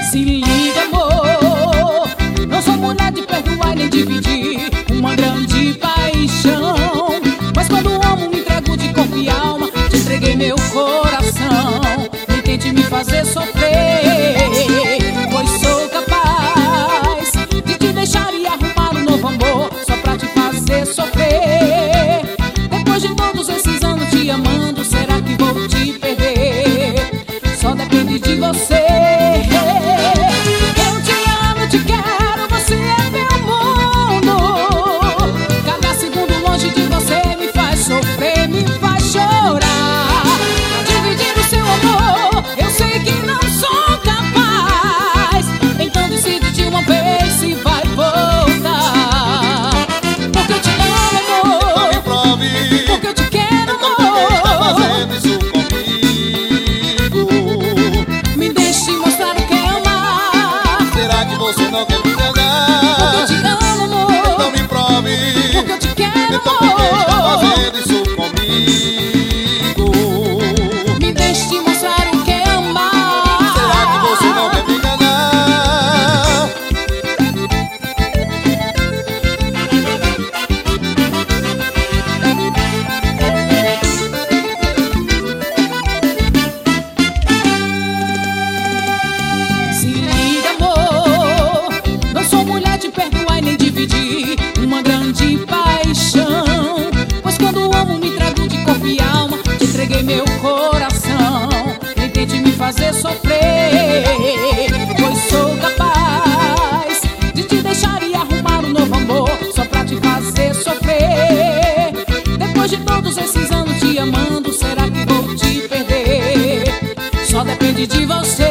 Se liga, amor, não sou mulher de perdoar nem dividir uma grande paixão. Mas quando amo me entrego de corpo e alma, te entreguei meu coração. Nem tente me fazer sofrer, pois sou capaz de te deixar e arrumar um novo amor só pra te fazer sofrer. Depois de todos esses anos te amando, será que vou te perder? Só depende de você. Eu te amo, te quero, você é meu mundo. Cada segundo longe de você me faz sofrer, me faz chorar. Pra dividir o seu amor, eu sei que não sou capaz. Então decide de uma vez se vai voltar. Porque eu te amo, amor. Então me prove. Porque eu te quero, Então por que está amor. fazendo isso comigo? Me deixe mostrar o que é amar. Será que você não quer me Porque eu te enganar? amo, amor. Então me prove. Porque eu te quero, Então por que está amor. fazendo isso comigo? Me deixe mostrar o que é amar. Será que você não quer me enganar? Se liga, amor, não sou mulher de perdoar e nem dividir uma grande paixão. Pois quando amo me entrego de corpo e alma, te entreguei meu coração. Nem tente me fazer sofrer, pois sou capaz de te deixar e arrumar um novo amor só pra te fazer sofrer. Depois de todos esses anos te amando, será que vou te perder? Só depende de você.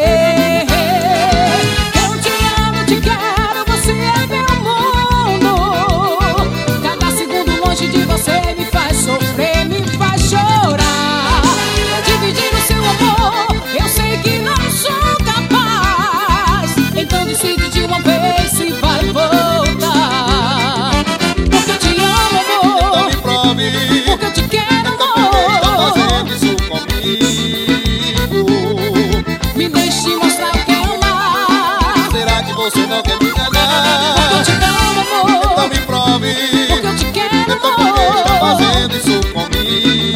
Eu te amo, te quero, você é meu mundo. Cada segundo longe de você me faz sofrer, me faz chorar. Pra dividir o seu amor, eu sei que não sou capaz. Então decide de uma vez se vai voltar. Porque eu te amo, Então amor. me prove. Porque eu te quero, Então por que está amor. fazendo isso comigo? Me deixe mostrar o que é amar. Será que você não quer me Porque eu enganar? te amo, Então amor. me prove. Porque eu te quero, Então por que está amor. fazendo isso comigo?